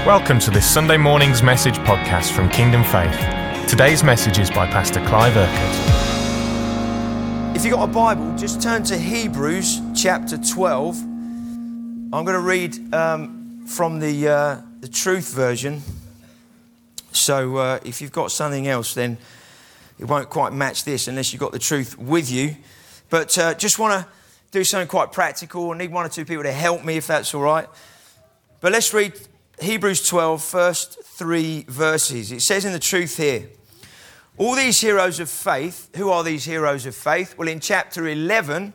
Welcome to this Sunday morning's message podcast from Kingdom Faith. Today's message is by Pastor Clive Urquhart. If you've got a Bible, just turn to Hebrews chapter 12. I'm going to read from the Truth version. So if you've got something else, then it won't quite match this unless you've got the Truth with you. But just want to do something quite practical. I need one or two people to help me if that's all right. But let's read Hebrews 12, first 3 verses. It says in the Truth here, all these heroes of faith, who are these heroes of faith? Well, in chapter 11,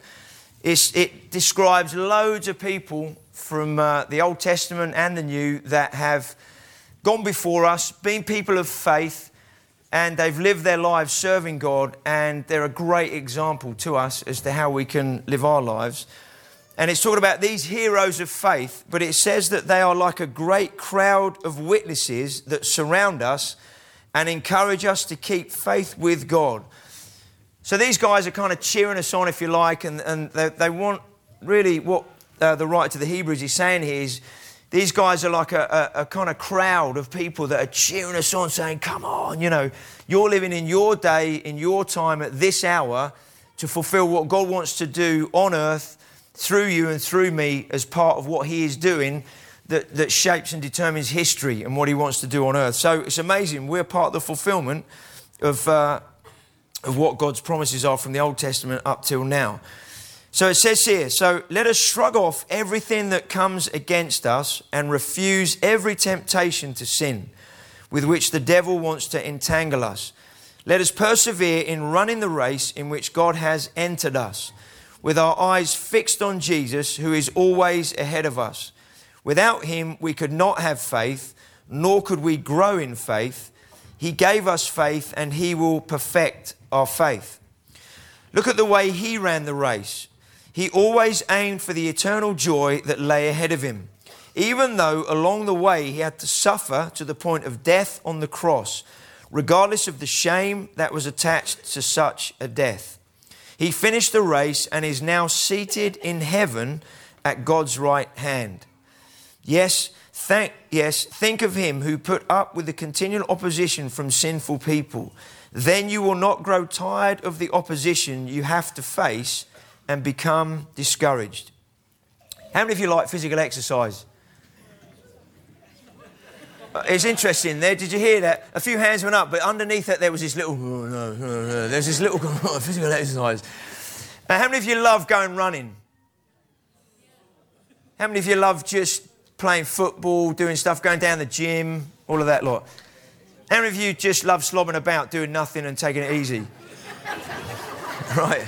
it describes loads of people from the Old Testament and the New that have gone before us, been people of faith, and they've lived their lives serving God, and they're a great example to us as to how we can live our lives. And it's talking about these heroes of faith, but it says that they are like a great crowd of witnesses that surround us and encourage us to keep faith with God. So these guys are kind of cheering us on, if you like, and they want really what the writer to the Hebrews is saying here is these guys are like a kind of crowd of people that are cheering us on, saying, come on, you know, you're living in your day, in your time, at this hour to fulfill what God wants to do on earth through you and through me as part of what he is doing that shapes and determines history and what he wants to do on earth. So it's amazing. We're part of the fulfillment of what God's promises are from the Old Testament up till now. So it says here, so let us shrug off everything that comes against us and refuse every temptation to sin with which the devil wants to entangle us. Let us persevere in running the race in which God has entered us, with our eyes fixed on Jesus, who is always ahead of us. Without him, we could not have faith, nor could we grow in faith. He gave us faith, and he will perfect our faith. Look at the way he ran the race. He always aimed for the eternal joy that lay ahead of him, even though along the way he had to suffer to the point of death on the cross, regardless of the shame that was attached to such a death. He finished the race and is now seated in heaven at God's right hand. Yes, think of him who put up with the continual opposition from sinful people. Then you will not grow tired of the opposition you have to face and become discouraged. How many of you like physical exercise? It's interesting there. Did you hear that? A few hands went up, but underneath that there was this little, there's this little physical exercise. Now, how many of you love going running? How many of you love just playing football, doing stuff, going down the gym, all of that lot? How many of you just love slobbing about, doing nothing and taking it easy? Right.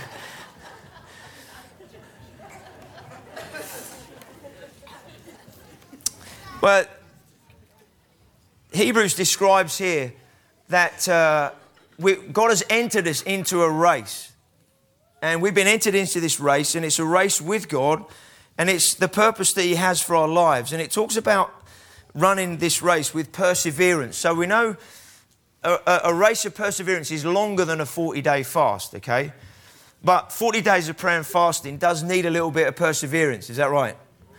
Well, Hebrews describes here that God has entered us into a race. And we've been entered into this race, and it's a race with God, and it's the purpose that he has for our lives. And it talks about running this race with perseverance. So we know a race of perseverance is longer than a 40-day fast, okay? But 40 days of prayer and fasting does need a little bit of perseverance. Is that right?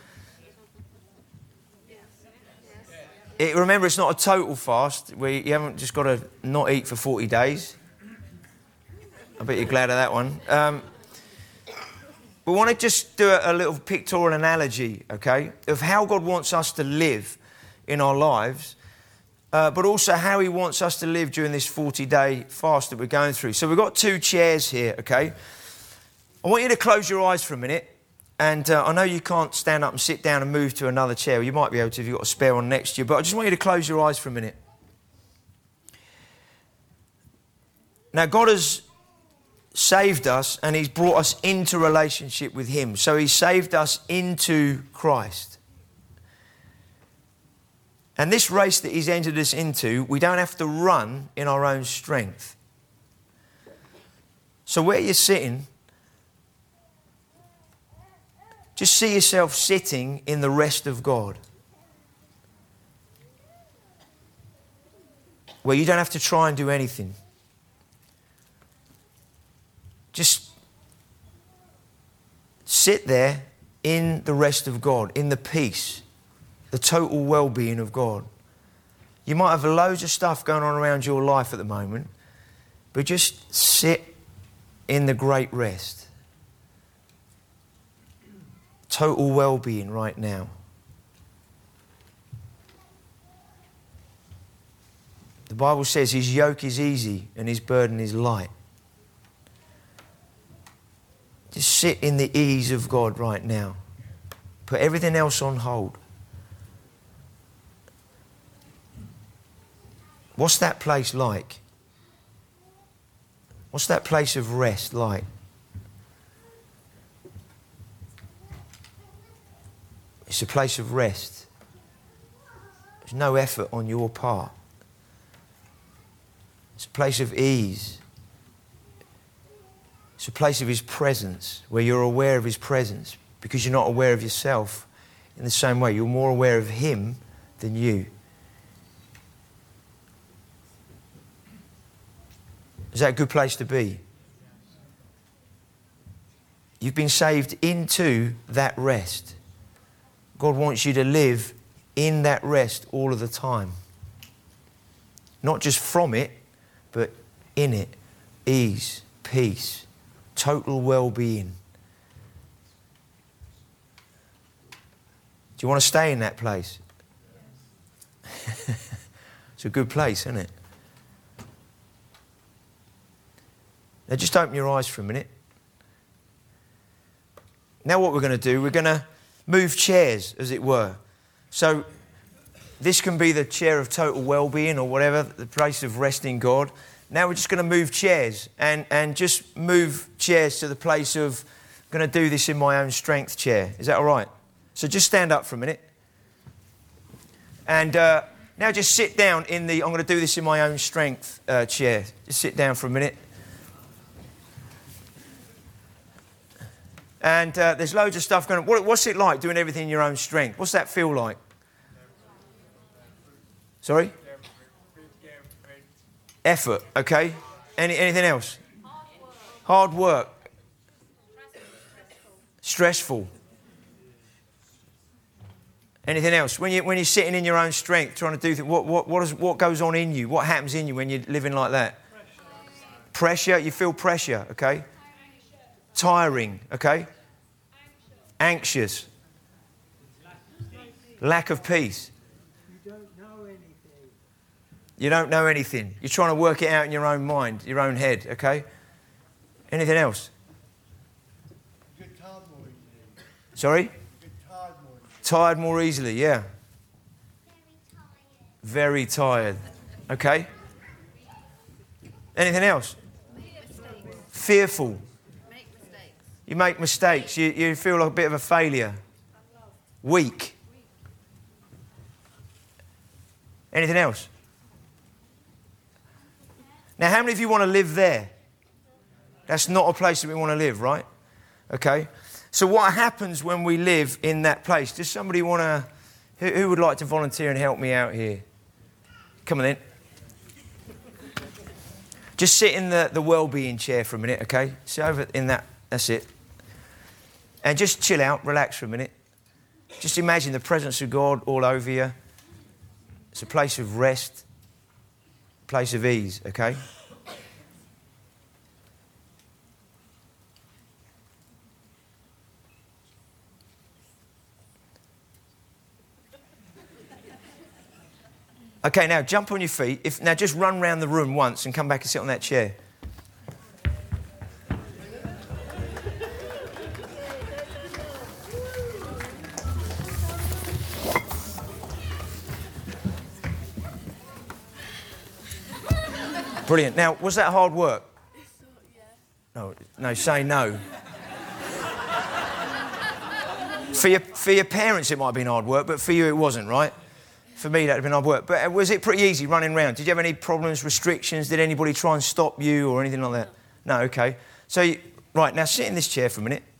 Remember, it's not a total fast. You haven't just got to not eat for 40 days. I bet you're glad of that one. We want to just do a little pictorial analogy, okay, of how God wants us to live in our lives, but also how he wants us to live during this 40-day fast that we're going through. So we've got 2 chairs here, okay? I want you to close your eyes for a minute. And I know you can't stand up and sit down and move to another chair. You might be able to if you've got a spare one next to you. But I just want you to close your eyes for a minute. Now, God has saved us and he's brought us into relationship with him. So he saved us into Christ. And this race that he's entered us into, we don't have to run in our own strength. So where you're sitting, just see yourself sitting in the rest of God, where you don't have to try and do anything. Just sit there in the rest of God, in the peace, the total well-being of God. You might have loads of stuff going on around your life at the moment, but just sit in the great rest. Total well-being right now. The Bible says his yoke is easy and his burden is light. Just sit in the ease of God right now. Put everything else on hold. What's that place like? What's that place of rest like? It's a place of rest. There's no effort on your part. It's a place of ease. It's a place of his presence, where you're aware of his presence, because you're not aware of yourself in the same way. You're more aware of him than you. Is that a good place to be? You've been saved into that rest. God wants you to live in that rest all of the time. Not just from it, but in it. Ease, peace, total well-being. Do you want to stay in that place? It's a good place, isn't it? Now just open your eyes for a minute. Now what we're going to do, we're going to move chairs, as it were. So this can be the chair of total well-being or whatever, the place of resting God. Now we're just going to move chairs and just move chairs to the place of, I'm going to do this in my own strength chair. Is that all right? So just stand up for a minute. And now just sit down in the, I'm going to do this in my own strength chair. Just sit down for a minute. And there's loads of stuff going on. What's it like doing everything in your own strength? What's that feel like? Sorry? Effort, okay. Anything else? Hard work. Stressful. Anything else? When you're sitting in your own strength, trying to do things, what goes on in you? What happens in you when you're living like that? Pressure. You feel pressure, okay. Tiring, okay? Anxious. Lack of peace. You don't know anything. You don't know anything. You're trying to work it out in your own mind, your own head, okay? Anything else? You get tired more easily. Sorry? You get tired more easily. Tired more easily, yeah. Very tired. Okay? Anything else? Fearful. You make mistakes. You feel like a bit of a failure. Weak. Anything else? Now, how many of you want to live there? That's not a place that we want to live, right? Okay. So what happens when we live in that place? Does somebody want to... Who would like to volunteer and help me out here? Come on in. Just sit in the well-being chair for a minute, okay? Sit over in that. That's it. And just chill out, relax for a minute. Just imagine the presence of God all over you. It's a place of rest, place of ease, okay? Okay, now jump on your feet. Now just run round the room once and come back and sit on that chair. Brilliant. Now, was that hard work? No, say no. For your parents, it might have been hard work, but for you, it wasn't, right? For me, that would have been hard work. But was it pretty easy running around? Did you have any problems, restrictions? Did anybody try and stop you or anything like that? No, okay. So, right, now sit in this chair for a minute.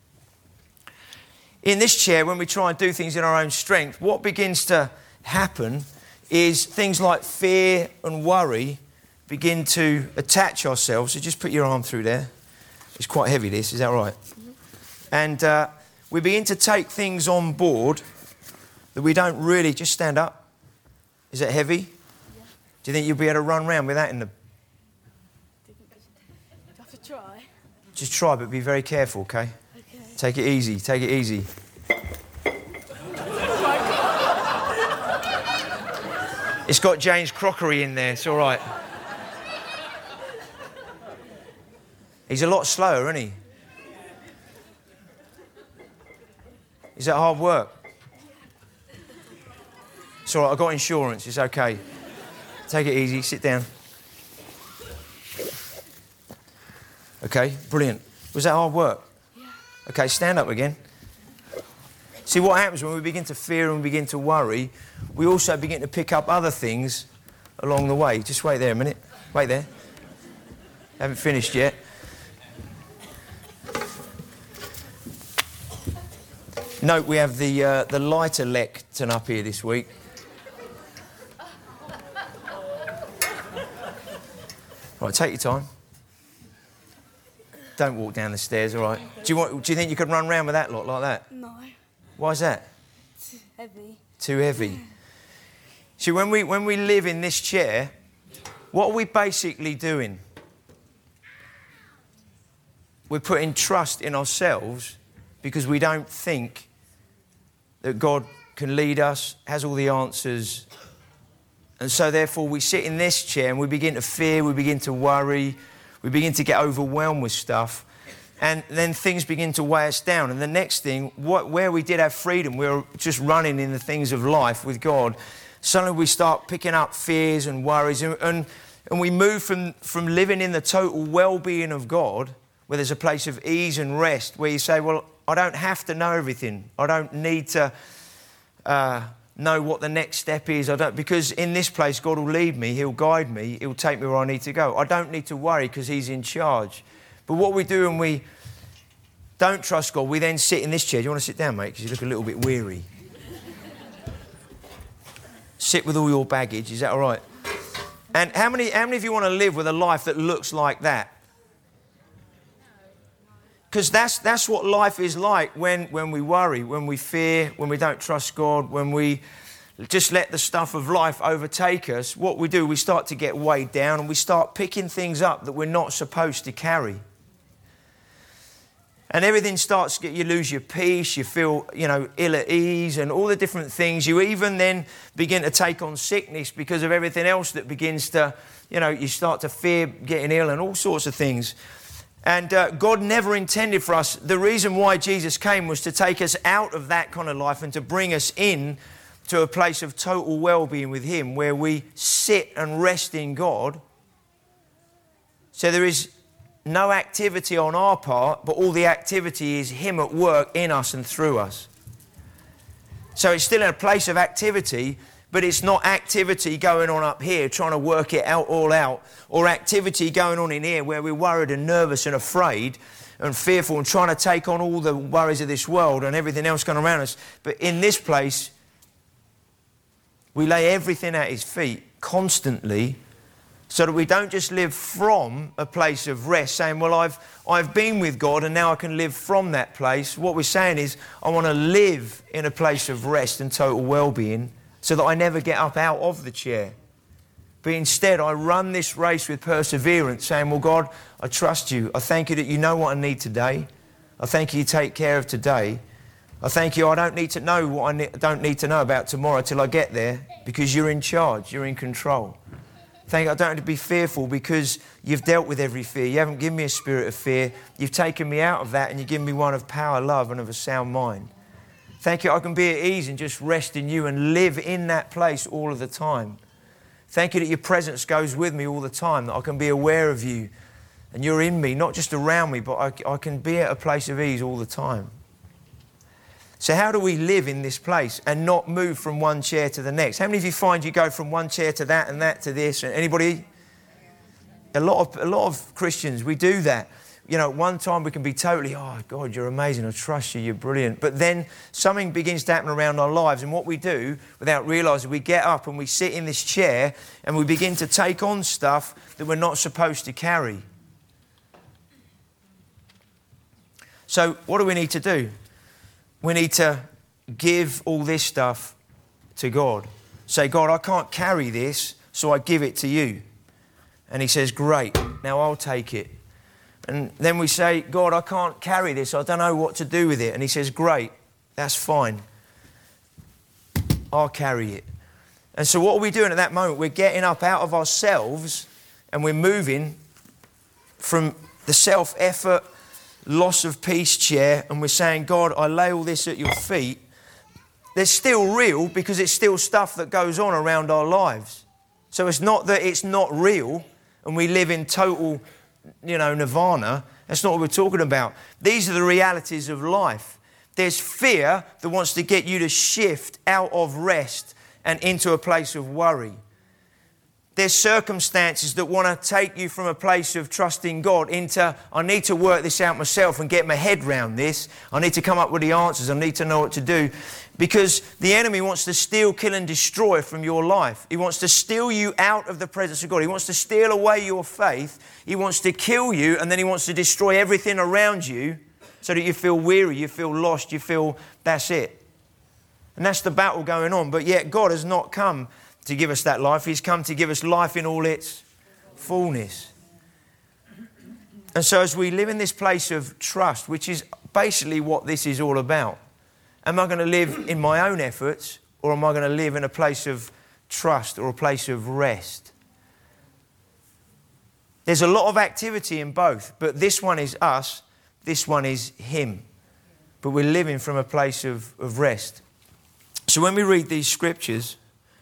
In this chair, when we try and do things in our own strength, what begins to happen is things like fear and worry begin to attach ourselves. So just put your arm through there. It's quite heavy, this. Is that right? Mm-hmm. And we begin to take things on board that we don't really... Just stand up. Is that heavy? Do you think you'll be able to run around with that in the... have to try. Just try, but be very careful, okay? Okay. Take it easy, take it easy. It's got Jane's crockery in there, it's all right. He's a lot slower, isn't he? Is that hard work? It's all right, I've got insurance, it's okay. Take it easy, sit down. Okay, brilliant. Was that hard work? Yeah. Okay, stand up again. See, what happens when we begin to fear and we begin to worry, we also begin to pick up other things along the way. Just wait there a minute. Wait there. Haven't finished yet. Note we have the lighter lectern up here this week. Right, take your time. Don't walk down the stairs, all right? Do you think you could run around with that lot like that? No. Why is that? Too heavy. Too heavy. See, when we live in this chair, what are we basically doing? We're putting trust in ourselves because we don't think that God can lead us, has all the answers. And so therefore we sit in this chair and we begin to fear, we begin to worry, we begin to get overwhelmed with stuff. And then things begin to weigh us down. And the next thing, where we did have freedom, we were just running in the things of life with God. Suddenly we start picking up fears and worries. And we move from living in the total well-being of God, where there's a place of ease and rest, where you say, well, I don't have to know everything. I don't need to know what the next step is. Because in this place, God will lead me. He'll guide me. He'll take me where I need to go. I don't need to worry because He's in charge. But what we do when we don't trust God, we then sit in this chair. Do you want to sit down, mate? Because you look a little bit weary. Sit with all your baggage. Is that all right? And how many of you want to live with a life that looks like that? Because that's what life is like when we worry, when we fear, when we don't trust God, when we just let the stuff of life overtake us. What we do, we start to get weighed down and we start picking things up that we're not supposed to carry. And everything starts to get, you lose your peace, you feel, ill at ease and all the different things. You even then begin to take on sickness because of everything else that begins to, you start to fear getting ill and all sorts of things. And God never intended for us, the reason why Jesus came was to take us out of that kind of life and to bring us in to a place of total well-being with Him, where we sit and rest in God. So there is no activity on our part, but all the activity is Him at work in us and through us. So it's still in a place of activity, but it's not activity going on up here trying to work it all out, or activity going on in here where we're worried and nervous and afraid and fearful and trying to take on all the worries of this world and everything else going around us. But in this place, we lay everything at His feet constantly, so that we don't just live from a place of rest, saying, well, I've been with God and now I can live from that place. What we're saying is, I want to live in a place of rest and total well-being so that I never get up out of the chair. But instead, I run this race with perseverance, saying, well, God, I trust You. I thank You that You know what I need today. I thank You take care of today. I thank You I don't need to know what I don't need to know about tomorrow till I get there, because You're in charge, You're in control. Thank You I don't have to be fearful because You've dealt with every fear. You haven't given me a spirit of fear. You've taken me out of that and You've given me one of power, love and of a sound mind. Thank You I can be at ease and just rest in You and live in that place all of the time. Thank You that Your presence goes with me all the time, that I can be aware of You and You're in me, not just around me, but I can be at a place of ease all the time. So how do we live in this place and not move from one chair to the next? How many of you find you go from one chair to that and that to this? Anybody? A lot of Christians, we do that. At one time we can be totally, oh, God, You're amazing, I trust You, You're brilliant. But then something begins to happen around our lives, and what we do, without realising, we get up and we sit in this chair and we begin to take on stuff that we're not supposed to carry. So what do we need to do? We need to give all this stuff to God. Say, God, I can't carry this. so I give it to you. And he says, great, now I'll take it. And then we say, God, I can't carry this. I don't know what to do with it. And he says, great, that's fine. I'll carry it. And so what are we doing at that moment? We're getting up out of ourselves and we're moving from the self-effort, loss of peace chair, and we're saying, God, I lay all this at your feet. They're still real because it's still stuff that goes on around our lives. So it's not that it's not real and we live in total, nirvana. That's not what we're talking about. These are the realities of life. There's fear that wants to get you to shift out of rest and into a place of worry. There's circumstances that want to take you from a place of trusting God into, I need to work this out myself and get my head round this. I need to come up with the answers. I need to know what to do. Because the enemy wants to steal, kill and destroy from your life. He wants to steal you out of the presence of God. He wants to steal away your faith. He wants to kill you, and then he wants to destroy everything around you so that you feel weary, you feel lost, you feel that's it. And that's the battle going on. But yet God has not come to give us that life. He's come to give us life in all its fullness. And so as we live in this place of trust, which is basically what this is all about, am I going to live in my own efforts, or am I going to live in a place of trust or a place of rest? There's a lot of activity in both, but this one is us, this one is him. But we're living from a place of rest. So when we read these scriptures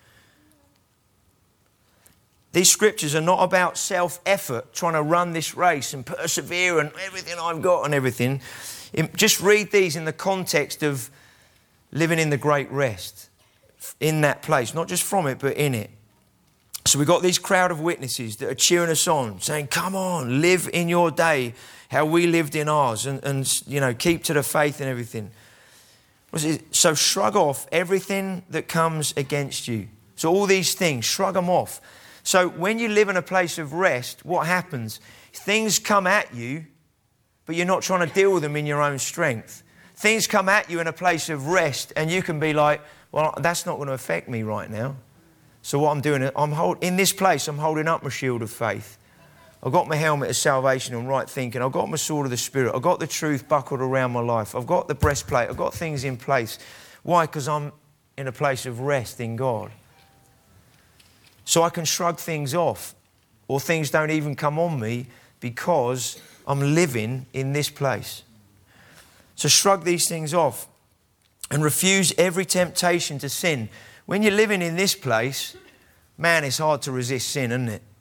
are not about self-effort, trying to run this race and persevere and everything I've got and everything. Just read these in the context of living in the great rest, in that place, not just from it, but in it. So we've got these crowd of witnesses that are cheering us on, saying, come on, live in your day how we lived in ours and keep to the faith and everything. So shrug off everything that comes against you. So all these things, shrug them off. So when you live in a place of rest, what happens? Things come at you, but you're not trying to deal with them in your own strength. Things come at you in a place of rest, and you can be like, well, that's not going to affect me right now. So what I'm doing, in this place, I'm holding up my shield of faith. I've got my helmet of salvation and right thinking. I've got my sword of the Spirit. I've got the truth buckled around my life. I've got the breastplate. I've got things in place. Why? Because I'm in a place of rest in God. So I can shrug things off, or things don't even come on me because I'm living in this place. So shrug these things off and refuse every temptation to sin. When you're living in this place, man, it's hard to resist sin, isn't it?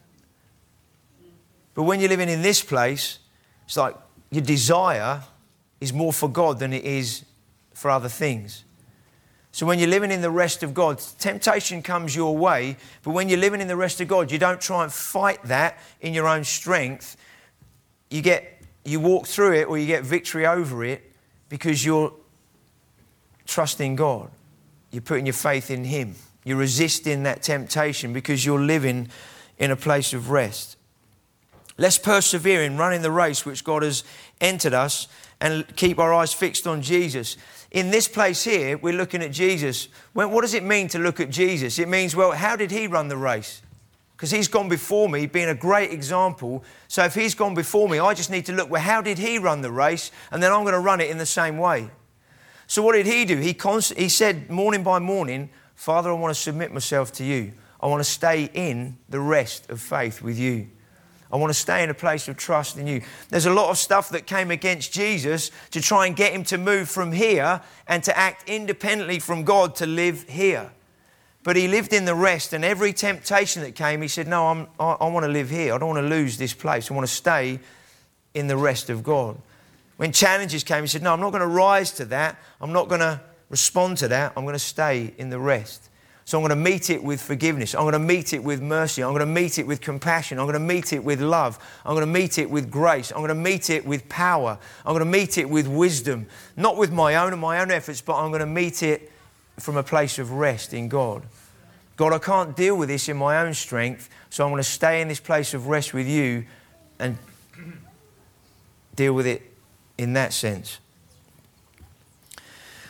But when you're living in this place, it's like your desire is more for God than it is for other things. So when you're living in the rest of God, temptation comes your way, but when you're living in the rest of God, you don't try and fight that in your own strength. You walk through it, or you get victory over it because you're trusting God. You're putting your faith in Him. You're resisting that temptation because you're living in a place of rest. Let's persevere in running the race which God has entered us and keep our eyes fixed on Jesus. In this place here, we're looking at Jesus. Well, what does it mean to look at Jesus? It means, well, how did He run the race? Because He's gone before me, being a great example. So if He's gone before me, I just need to look, well, how did He run the race? And then I'm going to run it in the same way. So what did He do? He said morning by morning, Father, I want to submit myself to you. I want to stay in the rest of faith with you. I want to stay in a place of trust in you. There's a lot of stuff that came against Jesus to try and get Him to move from here and to act independently from God to live here. But He lived in the rest, and every temptation that came, He said, no, I want to live here. I don't want to lose this place. I want to stay in the rest of God. When challenges came, He said, no, I'm not going to rise to that. I'm not going to respond to that. I'm going to stay in the rest. So I'm going to meet it with forgiveness. I'm going to meet it with mercy. I'm going to meet it with compassion. I'm going to meet it with love. I'm going to meet it with grace. I'm going to meet it with power. I'm going to meet it with wisdom. Not with my own and my own efforts, but I'm going to meet it from a place of rest in God. God, I can't deal with this in my own strength, so I'm going to stay in this place of rest with you and deal with it in that sense.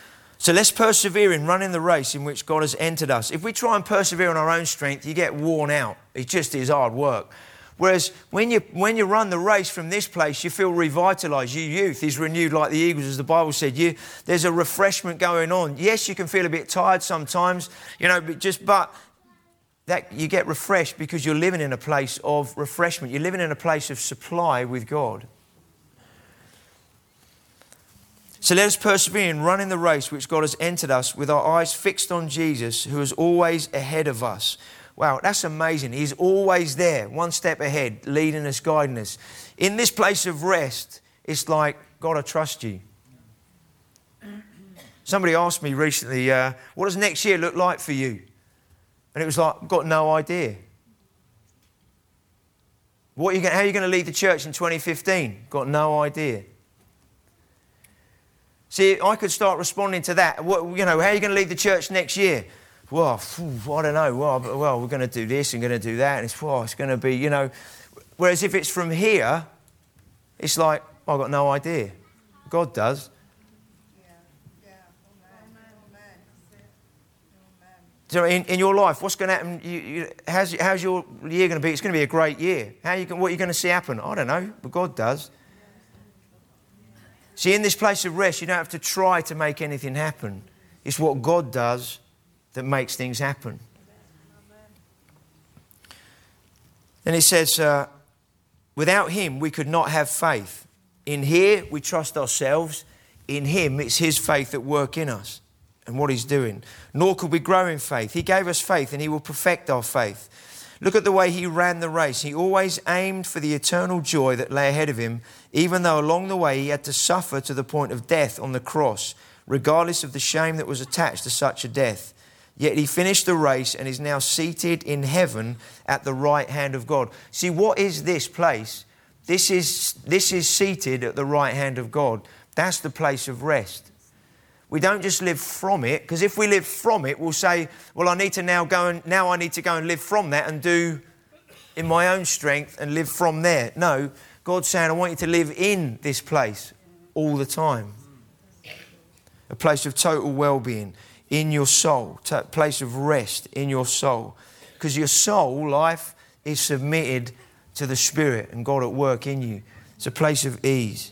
So let's persevere in running the race in which God has entered us. If we try and persevere on our own strength, you get worn out. It just is hard work. Whereas when you run the race from this place, you feel revitalised. Your youth is renewed like the eagles, as the Bible said. There's a refreshment going on. Yes, you can feel a bit tired sometimes, but that you get refreshed because you're living in a place of refreshment. You're living in a place of supply with God. So let us persevere in running the race which God has entered us with our eyes fixed on Jesus, who is always ahead of us. Wow, that's amazing. He's always there, one step ahead, leading us, guiding us. In this place of rest, it's like, God, I trust you. Somebody asked me recently, what does next year look like for you? And it was like, I've got no idea. How are you going to lead the church in 2015? Got no idea. See, I could start responding to that. How are you going to lead the church next year? Well, I don't know. Well, we're going to do this and going to do that. And it's going to be, Whereas if it's from here, it's like, I've got no idea. God does. So in your life, what's going to happen? How's your year going to be? It's going to be a great year. What are you going to see happen? I don't know, but God does. See, in this place of rest, you don't have to try to make anything happen. It's what God does that makes things happen. Then it says, without him, we could not have faith. In here, we trust ourselves. In him, it's his faith at work in us and what he's doing. Nor could we grow in faith. He gave us faith and he will perfect our faith. Look at the way he ran the race. He always aimed for the eternal joy that lay ahead of him, even though along the way he had to suffer to the point of death on the cross, regardless of the shame that was attached to such a death. Yet he finished the race and is now seated in heaven at the right hand of God. See, what is this place? This is seated at the right hand of God. That's the place of rest. We don't just live from it, because if we live from it, we'll say, well, I need to now go and live from that and do in my own strength and live from there. No, God's saying, I want you to live in this place all the time. A place of total well-being in your soul, a place of rest in your soul. Because your soul life is submitted to the Spirit and God at work in you. It's a place of ease.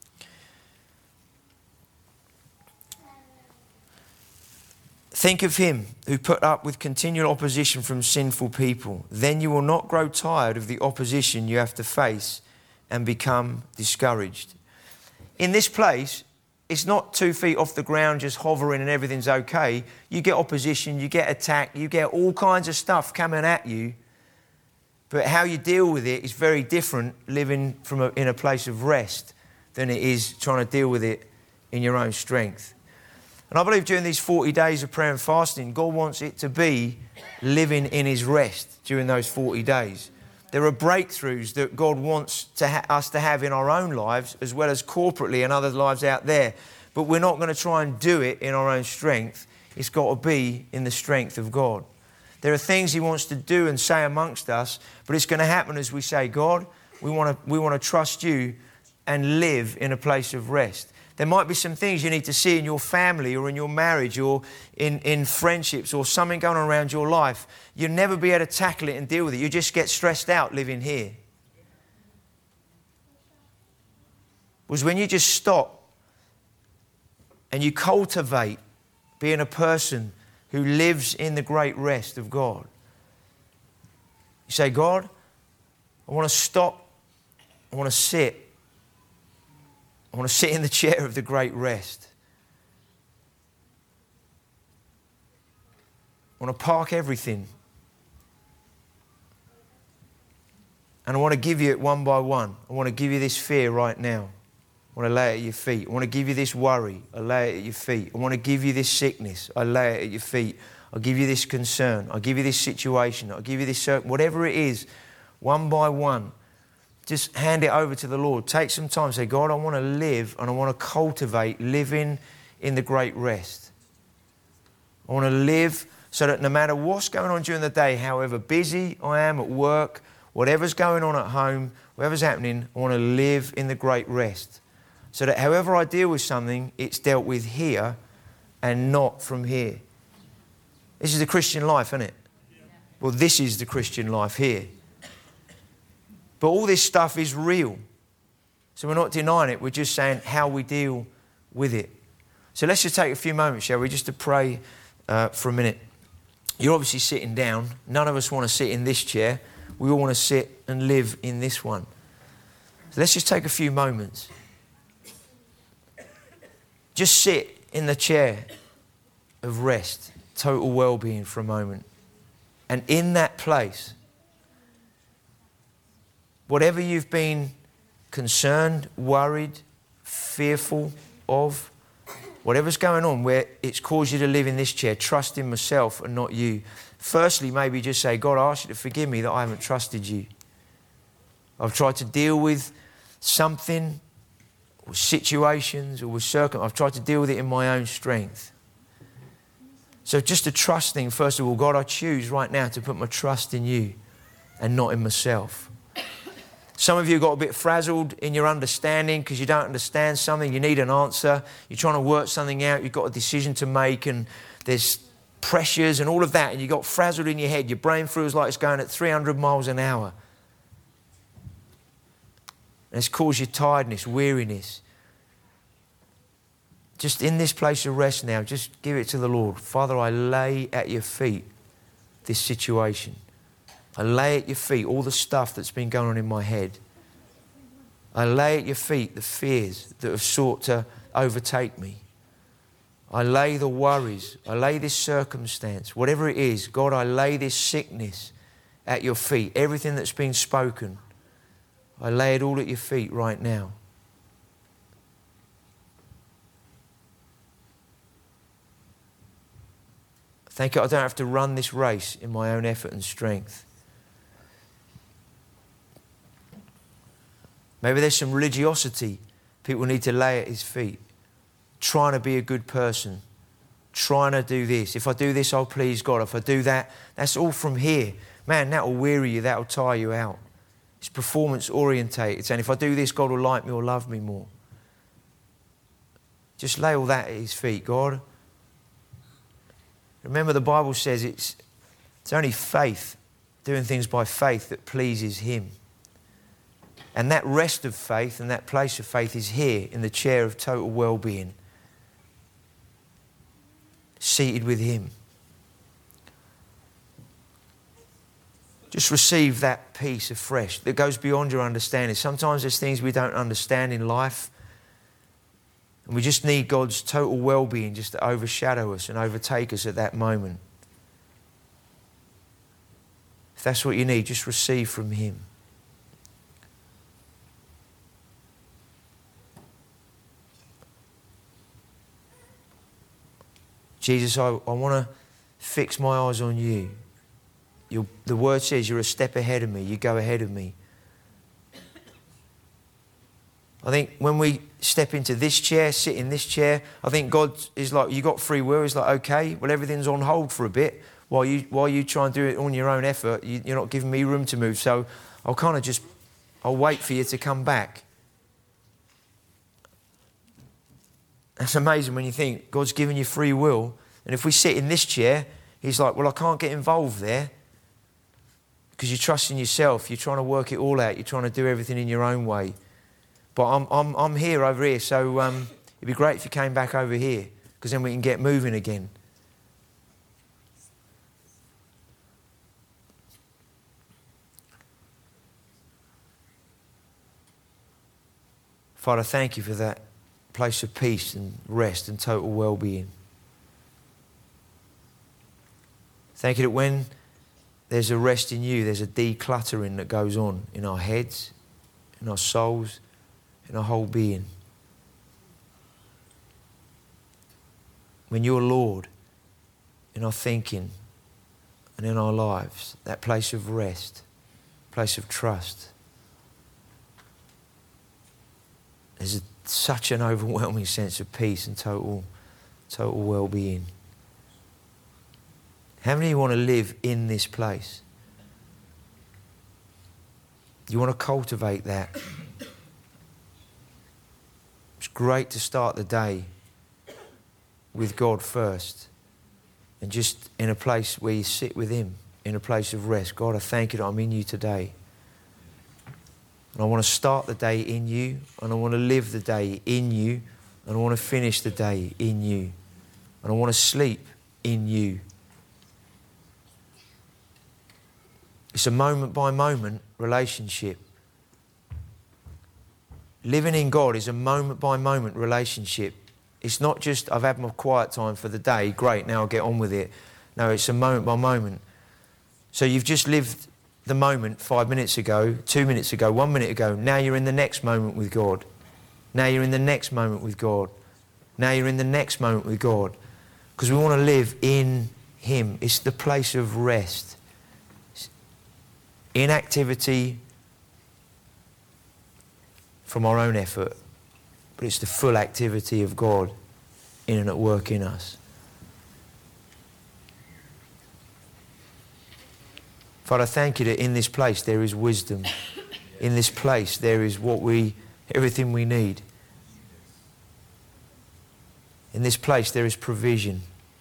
Think of him who put up with continual opposition from sinful people. Then you will not grow tired of the opposition you have to face and become discouraged. In this place, it's not 2 feet off the ground just hovering and everything's okay. You get opposition, you get attacked, you get all kinds of stuff coming at you. But how you deal with it is very different living in a place of rest than it is trying to deal with it in your own strength. And I believe during these 40 days of prayer and fasting, God wants it to be living in his rest during those 40 days. There are breakthroughs that God wants us to have in our own lives as well as corporately and other lives out there. But we're not going to try and do it in our own strength. It's got to be in the strength of God. There are things he wants to do and say amongst us, but it's going to happen as we say, God, we want to trust you and live in a place of rest. There might be some things you need to see in your family or in your marriage or in friendships or something going on around your life. You'll never be able to tackle it and deal with it. You just get stressed out living here. Was when you just stop and you cultivate being a person who lives in the great rest of God. You say, God, I want to stop. I want to sit. I want to sit in the chair of the great rest. I want to park everything. And I want to give you it one by one. I want to give you this fear right now. I want to lay it at your feet. I want to give you this worry. I lay it at your feet. I want to give you this sickness. I lay it at your feet. I'll give you this concern. I'll give you this situation. I'll give you this, whatever it is, one by one. Just hand it over to the Lord. Take some time. Say, God, I want to live and I want to cultivate living in the great rest. I want to live so that no matter what's going on during the day, however busy I am at work, whatever's going on at home, whatever's happening, I want to live in the great rest. So that however I deal with something, it's dealt with here and not from here. This is the Christian life, isn't it? Well, this is the Christian life here. But all this stuff is real. So we're not denying it. We're just saying how we deal with it. So let's just take a few moments, shall we, just to pray for a minute. You're obviously sitting down. None of us want to sit in this chair. We all want to sit and live in this one. So let's just take a few moments. Just sit in the chair of rest, total well-being for a moment. And in that place, whatever you've been concerned, worried, fearful of, whatever's going on where it's caused you to live in this chair, trust in myself and not you. Firstly, maybe just say, God, I ask you to forgive me that I haven't trusted you. I've tried to deal with something, with situations or with circumstances. I've tried to deal with it in my own strength. So just a trust thing, first of all, God, I choose right now to put my trust in you and not in myself. Some of you got a bit frazzled in your understanding because you don't understand something. You need an answer. You're trying to work something out. You've got a decision to make and there's pressures and all of that. And you got frazzled in your head. Your brain feels like it's going at 300 miles an hour. And it's caused you tiredness, weariness. Just in this place of rest now, just give it to the Lord. Father, I lay at your feet this situation. I lay at your feet all the stuff that's been going on in my head. I lay at your feet the fears that have sought to overtake me. I lay the worries. I lay this circumstance, whatever it is. God, I lay this sickness at your feet. Everything that's been spoken, I lay it all at your feet right now. Thank you, I don't have to run this race in my own effort and strength. Maybe there's some religiosity people need to lay at his feet. Trying to be a good person. Trying to do this. If I do this, I'll please God. If I do that, that's all from here. Man, that will weary you. That will tire you out. It's performance orientated. Saying if I do this, God will like me or love me more. Just lay all that at his feet. God, remember the Bible says it's only faith, doing things by faith, that pleases him. And that rest of faith and that place of faith is here in the chair of total well-being. Seated with him. Just receive that peace afresh that goes beyond your understanding. Sometimes there's things we don't understand in life. And we just need God's total well-being just to overshadow us and overtake us at that moment. If that's what you need, just receive from him. Jesus, I want to fix my eyes on you. The word says you're a step ahead of me. You go ahead of me. I think when we step into this chair, sit in this chair, I think God is like, you got free will. He's like, okay, well, everything's on hold for a bit while you try and do it on your own effort. You're not giving me room to move. So I'll wait for you to come back. That's amazing when you think God's given you free will. And if we sit in this chair, he's like, well, I can't get involved there because you're trusting yourself. You're trying to work it all out. You're trying to do everything in your own way. But I'm here over here, so it'd be great if you came back over here because then we can get moving again. Father, thank you for that place of peace and rest and total well-being. Thank you that when there's a rest in you, there's a decluttering that goes on in our heads, in our souls, in our whole being. When you're Lord in our thinking and in our lives, that place of rest, place of trust, there's such an overwhelming sense of peace and total well-being. How many of you want to live in this place? You want to cultivate that? It's great to start the day with God first. And just in a place where you sit with him, in a place of rest. God, I thank you that I'm in you today. And I want to start the day in you, and I want to live the day in you, and I want to finish the day in you. And I want to sleep in you. It's a moment by moment relationship. Living in God is a moment by moment relationship. It's not just, I've had my quiet time for the day, great, now I'll get on with it. No, it's a moment by moment. So you've just lived the moment 5 minutes ago, 2 minutes ago, 1 minute ago. Now you're in the next moment with God. Now you're in the next moment with God. Now you're in the next moment with God. Because we want to live in him. It's the place of rest. Inactivity from our own effort, but it's the full activity of God in and at work in us. Father, I thank you that in this place there is wisdom. In this place there is everything we need. In this place there is provision.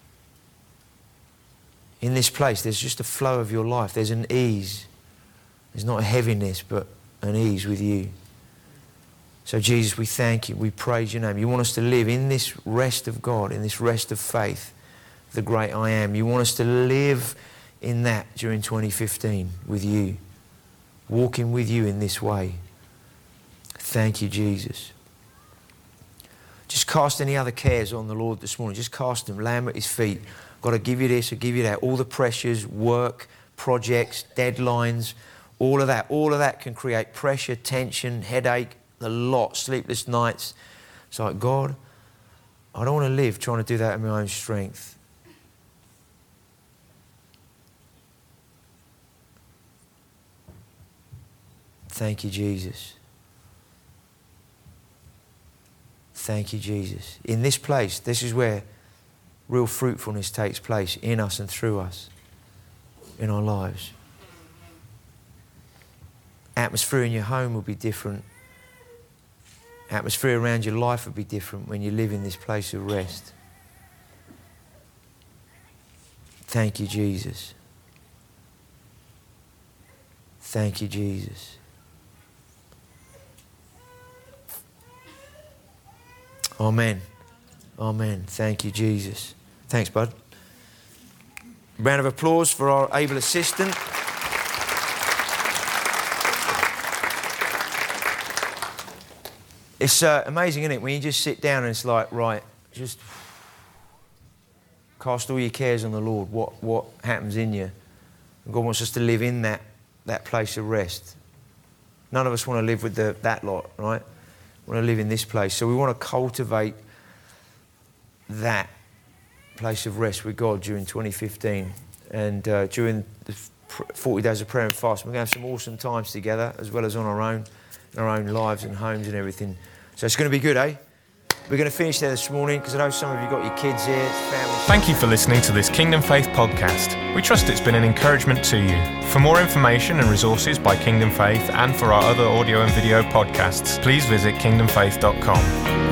In this place there's just a flow of your life. There's an ease. There's not a heaviness, but an ease with you. So Jesus, we thank you. We praise your name. You want us to live in this rest of God, in this rest of faith, the great I am. You want us to live in that during 2015 with you, walking with you in this way. Thank you, Jesus. Just cast any other cares on the Lord this morning. Just cast them, lay them at his feet. God, I give you this, I give you that. All the pressures, work, projects, deadlines, all of that can create pressure, tension, headache, the lot, sleepless nights. It's like, God, I don't want to live trying to do that in my own strength. Thank you, Jesus. Thank you, Jesus. In this place, this is where real fruitfulness takes place in us and through us, in our lives. Atmosphere in your home will be different. Atmosphere around your life will be different when you live in this place of rest. Thank you, Jesus. Thank you, Jesus. Amen. Amen. Thank you, Jesus. Thanks, bud. Round of applause for our able assistant. It's amazing, isn't it? When you just sit down and it's like, right, just cast all your cares on the Lord. What happens in you? And God wants us to live in that place of rest. None of us want to live with that lot, right? We want to live in this place. So we want to cultivate that place of rest with God during 2015. And during the 40 days of prayer and fast, we're going to have some awesome times together, as well as on our own lives and homes and everything. So it's going to be good, eh? We're going to finish there this morning because I know some of you got your kids here, families. Thank you for listening to this Kingdom Faith podcast. We trust it's been an encouragement to you. For more information and resources by Kingdom Faith and for our other audio and video podcasts, please visit kingdomfaith.com.